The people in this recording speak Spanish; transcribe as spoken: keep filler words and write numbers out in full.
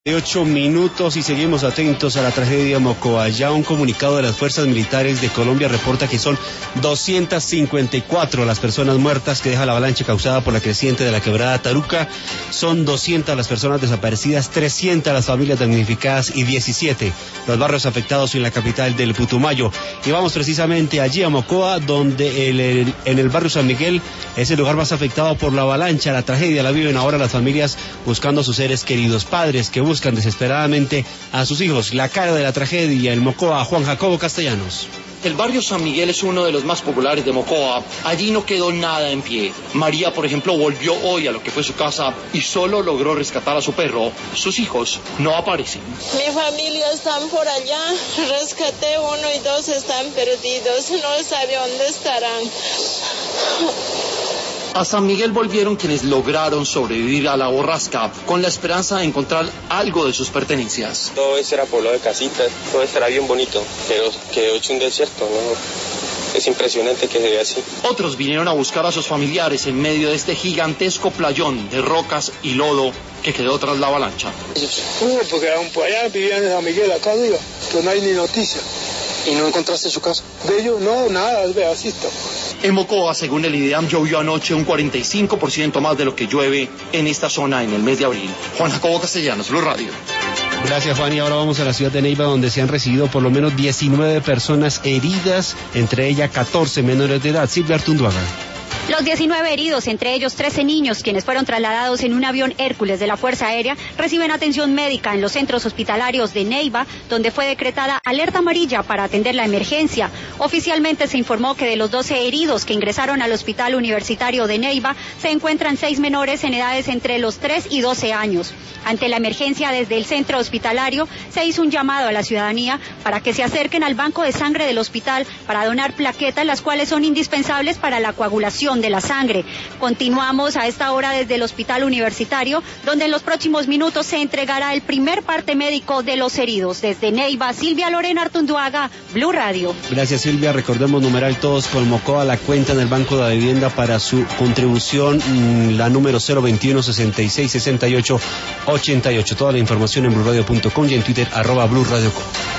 Ocho minutos y seguimos atentos a la tragedia de Mocoa. Ya un comunicado de las fuerzas militares de Colombia reporta que son doscientas cincuenta y cuatro las personas muertas que deja la avalancha causada por la creciente de la quebrada Taruca. Son doscientas las personas desaparecidas, trescientas las familias damnificadas y diecisiete los barrios afectados en la capital del Putumayo. Y vamos precisamente allí a Mocoa, donde el, el, en el barrio San Miguel es el lugar más afectado por la avalancha. La tragedia la viven ahora las familias buscando a sus seres queridos, padres que buscan buscan desesperadamente a sus hijos. La cara de la tragedia en Mocoa, Juan Jacobo Castellanos. El barrio San Miguel es uno de los más populares de Mocoa. Allí no quedó nada en pie. María, por ejemplo, volvió hoy a lo que fue su casa y solo logró rescatar a su perro. Sus hijos no aparecen. Mi familia están por allá. Rescaté uno y dos están perdidos. No sabe dónde estarán. A San Miguel volvieron quienes lograron sobrevivir a la borrasca con la esperanza de encontrar algo de sus pertenencias. Todo esto era poblado de casitas, todo esto era bien bonito, pero quedó hecho un desierto, ¿no? Es impresionante que se vea así. Otros vinieron a buscar a sus familiares en medio de este gigantesco playón de rocas y lodo que quedó tras la avalancha. Uh, porque por allá vivían en San Miguel, acá arriba, pero no hay ni noticia. ¿Y no encontraste su casa? De ellos, no, nada, es así está. En Mocoa, según el IDEAM, llovió anoche un cuarenta y cinco por ciento más de lo que llueve en esta zona en el mes de abril. Juan Jacobo Castellanos, Blue Radio. Gracias, Juan, y ahora vamos a la ciudad de Neiva, donde se han recibido por lo menos diecinueve personas heridas, entre ellas catorce menores de edad. Silvia Artunduaga. Los diecinueve heridos, entre ellos trece niños, quienes fueron trasladados en un avión Hércules de la Fuerza Aérea, reciben atención médica en los centros hospitalarios de Neiva, donde fue decretada alerta amarilla para atender la emergencia. Oficialmente se informó que de los doce heridos que ingresaron al Hospital Universitario de Neiva, se encuentran seis menores en edades entre los tres y doce años. Ante la emergencia desde el centro hospitalario, se hizo un llamado a la ciudadanía para que se acerquen al banco de sangre del hospital para donar plaquetas, las cuales son indispensables para la coagulación de la sangre. Continuamos a esta hora desde el Hospital Universitario, donde en los próximos minutos se entregará el primer parte médico de los heridos. Desde Neiva, Silvia Lorena Artunduaga, Blue Radio. Gracias, Silvia. Recordemos numeral todos con Mocoa, la cuenta en el Banco de la Vivienda para su contribución, la número cero veintiuno sesenta y seis sesenta y ocho ochenta y ocho. Toda la información en blue radio punto com y en Twitter arroba blue radio com.